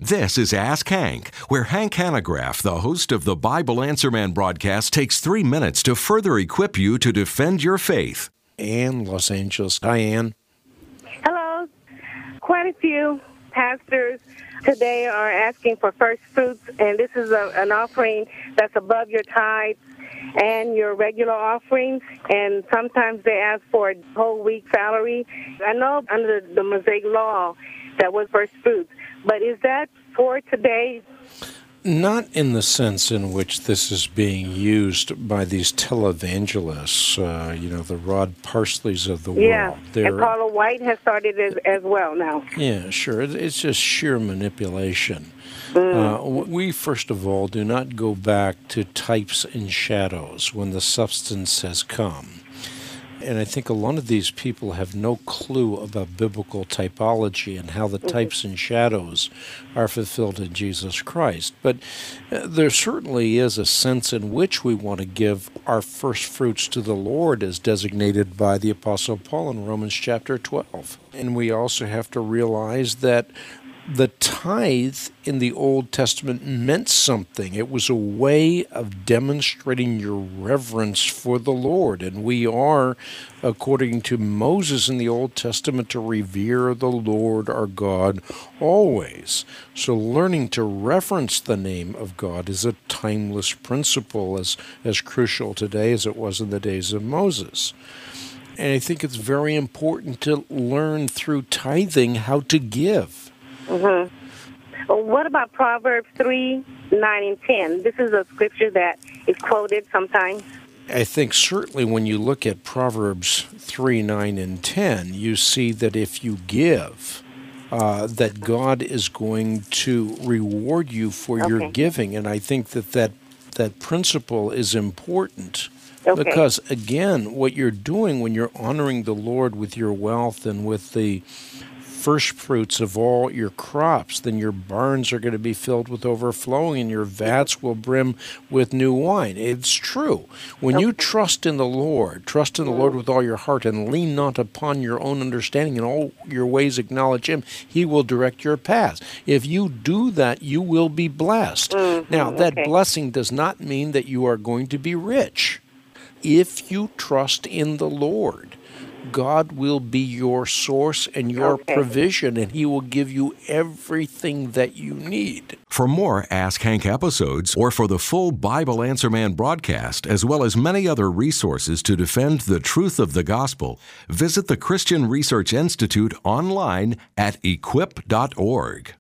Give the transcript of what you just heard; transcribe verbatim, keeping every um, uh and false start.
This is Ask Hank, where Hank Hanegraaff, the host of the Bible Answer Man broadcast, takes three minutes to further equip you to defend your faith. Ann, Los Angeles. Hi, Ann. Hello. Quite a few pastors today are asking for first fruits, and this is a, an offering that's above your tithes and your regular offerings, and sometimes they ask for a whole week salary. I know under the Mosaic law that was first fruits, but is that for today? Not in the sense in which this is being used by these televangelists, uh, you know, the Rod Parsleys of the yeah. world. Yeah, and Paula White has started as, as well now. Yeah, sure. It's just sheer manipulation. Mm. Uh, we, first of all, do not go back to types and shadows when the substance has come. And I think a lot of these people have no clue about biblical typology and how the mm-hmm. types and shadows are fulfilled in Jesus Christ. But uh, there certainly is a sense in which we want to give our first fruits to the Lord as designated by the Apostle Paul in Romans chapter twelve. And we also have to realize that the tithe in the Old Testament meant something. It was a way of demonstrating your reverence for the Lord. And we are, according to Moses in the Old Testament, to revere the Lord our God always. So learning to reverence the name of God is a timeless principle, as, as crucial today as it was in the days of Moses. And I think it's very important to learn through tithing how to give. Mm-hmm. Well, what about Proverbs three, nine, and ten? This is a scripture that is quoted sometimes. I think certainly when you look at Proverbs three, nine, and ten, you see that if you give, uh, that God is going to reward you for okay. your giving. And I think that that, that principle is important. Okay. Because, again, what you're doing when you're honoring the Lord with your wealth and with the first fruits of all your crops, then your barns are going to be filled with overflowing and your vats will brim with new wine. It's true. When okay. you trust in the Lord, trust in the Lord with all your heart and lean not upon your own understanding, in all your ways acknowledge Him, He will direct your paths. If you do that, you will be blessed. Mm-hmm. Now, that okay. blessing does not mean that you are going to be rich. If you trust in the Lord, God will be your source and your okay. provision, and He will give you everything that you need. For more Ask Hank episodes, or for the full Bible Answer Man broadcast, as well as many other resources to defend the truth of the gospel, visit the Christian Research Institute online at equip dot org.